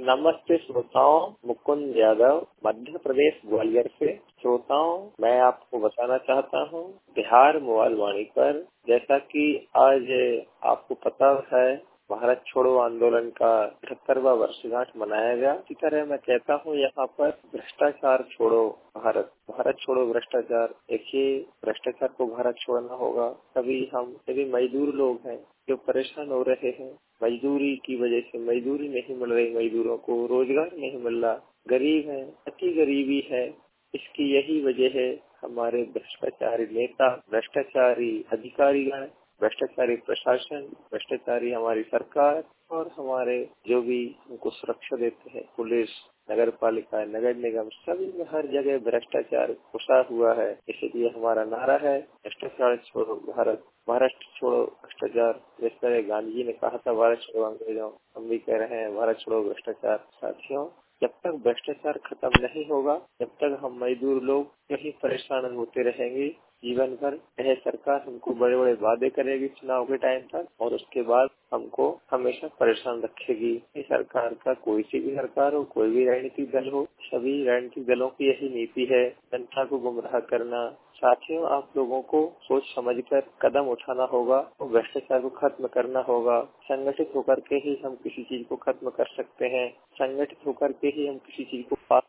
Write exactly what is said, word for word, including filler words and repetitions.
नमस्ते श्रोताओं, मुकुंद यादव मध्य प्रदेश ग्वालियर से। श्रोताओं, मैं आपको बताना चाहता हूँ बिहार मोबाइल वाणी पर, जैसा कि आज आपको पता है भारत छोड़ो आंदोलन का अठहत्तरवां वर्षगांठ मनाया गया। इसी तरह मैं कहता हूँ यहाँ पर भ्रष्टाचार छोड़ो भारत, भारत छोड़ो भ्रष्टाचार। देखिए, भ्रष्टाचार को भारत छोड़ना होगा। तभी हम सभी मजदूर लोग हैं जो परेशान हो रहे हैं, मजदूरी की वजह से मजदूरी नहीं मिल रही, मजदूरों को रोजगार नहीं मिल रहा, गरीब है, अति गरीबी है। इसकी यही वजह है हमारे भ्रष्टाचारी नेता, भ्रष्टाचारी अधिकारीगण, भ्रष्टाचारी प्रशासन, भ्रष्टाचारी हमारी सरकार और हमारे जो भी उनको सुरक्षा देते हैं, पुलिस, नगर पालिका, नगर निगम, सभी में हर जगह भ्रष्टाचार घुसा हुआ है। इसलिए हमारा नारा है भ्रष्टाचार छोड़ो भारत, भारत छोड़ो भ्रष्टाचार। जिस तरह गांधी जी ने कहा था भारत छोड़ो अंग्रेजों, हम भी कह रहे हैं भारत छोड़ो भ्रष्टाचार। साथियों, जब तक भ्रष्टाचार खत्म नहीं होगा, जब तक हम मजदूर लोग यही परेशान होते रहेंगे जीवन भर। यह सरकार हमको बड़े बड़े वादे करेगी चुनाव के टाइम तक, और उसके बाद हमको हमेशा परेशान रखेगी। ये सरकार का कोई सी भी सरकार हो, कोई भी राजनीतिक दल हो, सभी राजनीतिक दलों की यही नीति है, जनता को गुमराह करना। साथियों, आप लोगों को सोच समझकर कदम उठाना होगा और भ्रष्टाचार को खत्म करना होगा। संगठित होकर के ही हम किसी चीज को खत्म कर सकते हैं, संगठित होकर के ही हम किसी चीज को